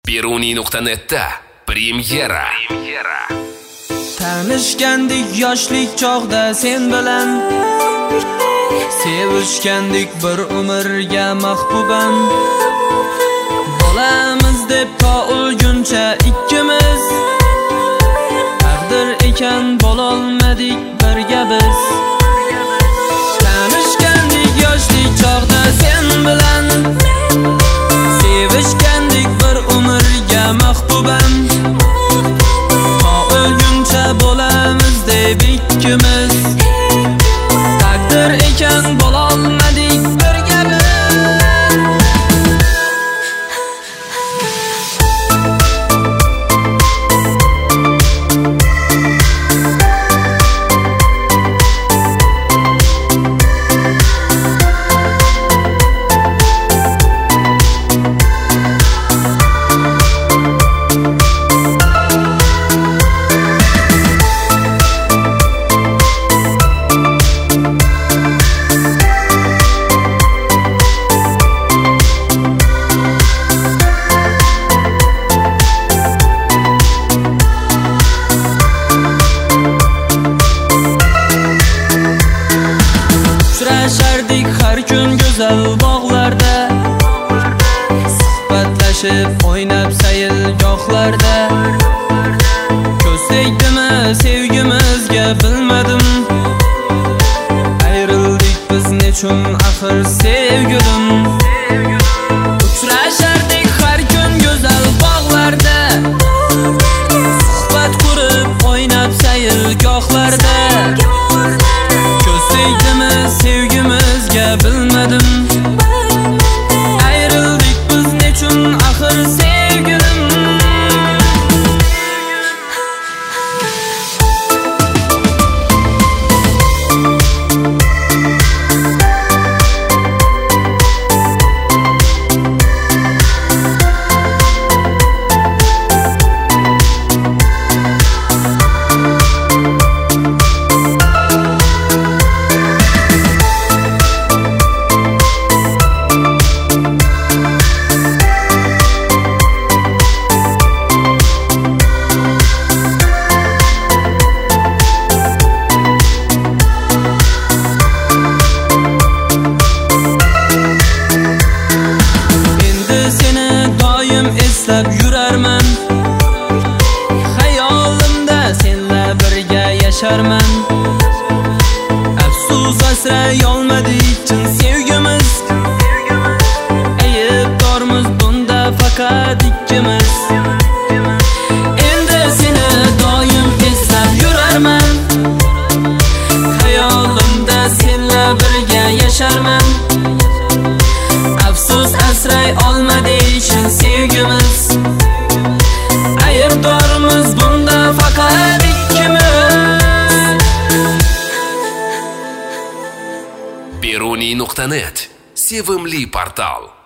Beruniy.net'da premyera. Tanishgandik yoshlik chog'da sen bilan, sevishgandik bir umrga mahbuban. Bolamiz deb to o'lguncha ikkimiz, taqdir ekan bo'lolmadik birga biz. Tanishgandik yoshlik chog'da sen bilan, sevishgandik bir umrga mahbuban. To o'lguncha bo'lamiz deb ikkimiz, taqdir ekan bo'lolmadik birga biz. Uchrashardik har kun go'zal bog'larda, suhbatlashib o'ynab sayilgohlarda. Ko'z tegdimi sevgimizga bilmadim, ayrildik biz nechun axir sevgilim. Uchrashardik har kun go'zal bog'larda, suhbat qurib o'ynab sayilgohlarda. Ko'z tegdimi sevgimizga bilmadim, ayrildik biz nechun axir sevgilim. Eslab yurarman, xayolimda senla birga yasharman. Afsus asray olmadik chin sevgimiz, aybdormiz bunda faqat ikkimiz. Endi seni doim eslab yurarman, xayolimda senla birga yasharman. Afsus asray olmadik chin sevgimiz, aybdormiz bunda faqat ikkimiz. Beruniy.net sevimli portal.